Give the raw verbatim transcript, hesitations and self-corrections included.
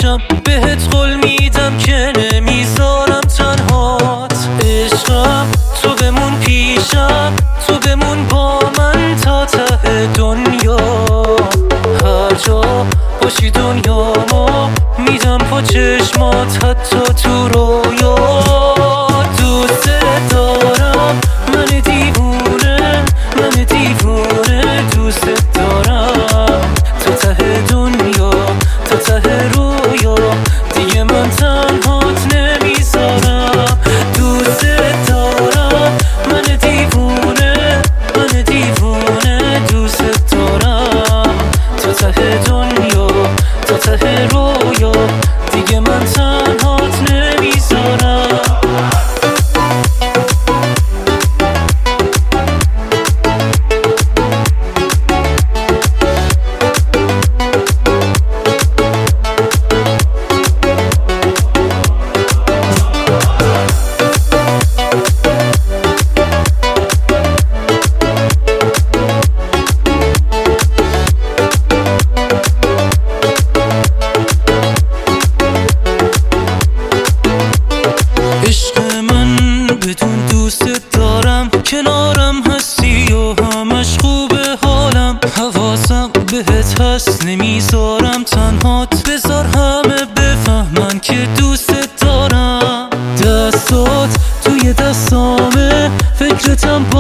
باشم، بهت قول میدم که نمیذارم تنهات. عشقم تو بمون پیشم، تو بمون با من تا ته دنیا. هر جا باشی دنیامو میدم با چشمات، حتی تو رویا. دوست دارم من دیوونه، من دیوونه دوست دارم. تا ته دنیا، تا ته رویا، دیگه من تنهات نمیذارم. دوست دارم من دیوونه، من دیوونه دوست دارم. تا ته دنیا، تا ته رویا، دیگه من تنهات نمیذارم. عشق من بدون دوست دارم، کنارم هستی و همش خوبه حالم. حواسم بهت هست نمیذارم تنهات، بذار همه بفهمن که دوست دارم. دستات توی دستامه، فکرتم با